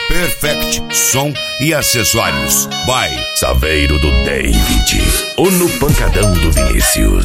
Perfect Som e Acessórios by Saveiro do David, o no pancadão do Vinícius.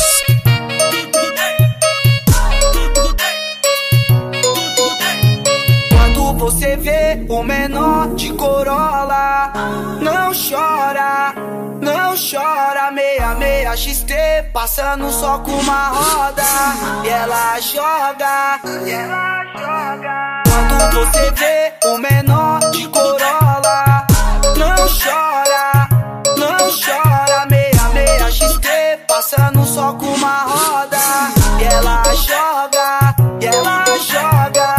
Quando você vê o menor de Corolla, não chora, não chora. 66 XT passando só com uma roda, e ela joga, e ela joga. Quando você vê o menor de Corolla, não chora, não chora. 66 XT passando só com uma roda, e ela joga, e ela joga.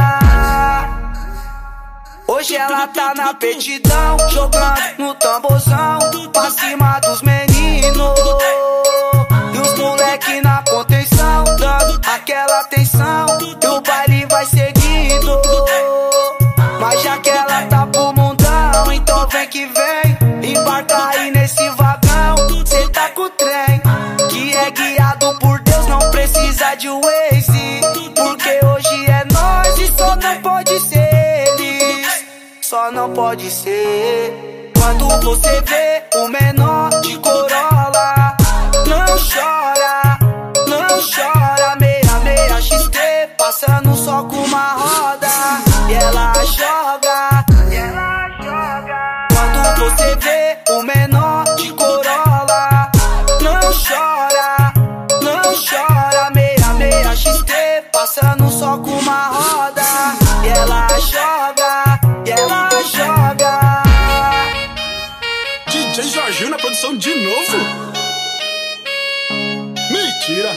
Hoje ela tá na petidão, jogando no tamborzão, pra cima dos meninos. E os moleque na contenção, dando aquela atenção, e o baile vai seguindo. Mas já que ela tá pro mundão, então vem que vem, embarca aí nesse vagão. Cê tá com o trem, que é guiado por Deus, não precisa de Waze, porque hoje é nós e só não pode ser eles, só não pode ser. Quando você vê o menor de Corolla, não chora, não chora. 66 XT passando só com uma roda, e ela joga, e ela joga. Quando você vê o menor de Corolla, não chora, não chora. 66 XT passando só com uma roda, e ela joga, e ela joga. DJ Jorginho na produção de novo? Mentira!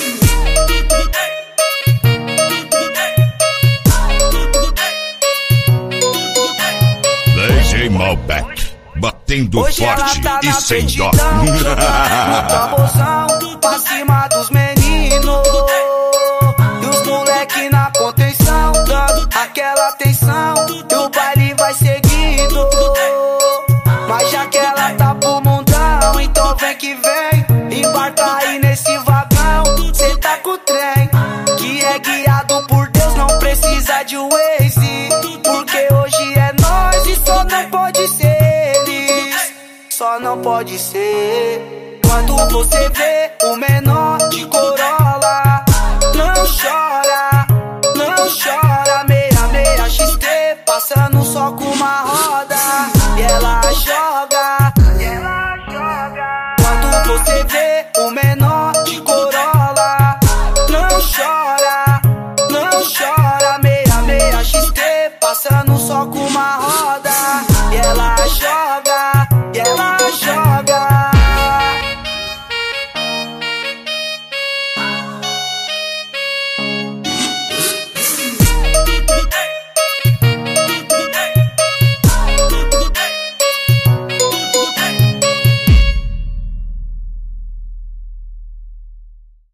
DJ Malbec, batendo hoje forte ela tá e na sem dó. petidão, jogando no tamborzão, pra cima dos meninos. E os moleque na contenção, dando aquela atenção, e o baile vai seguindo. Mas já que ela tá pro mundão, então vem que vem, embarca aí nesse vagão. Cê tá com o trem, que é guiado por Deus, não precisa de Waze, porque hoje é nós e só não pode ser eles, só não pode ser. Quando você vê o menor de Corolla, não chora, não chora. 66 XT passando só com uma roda, e ela joga, e ela joga. Quando você vê o menor de Corolla, não chora, não chora. 66 XT passando só com uma roda,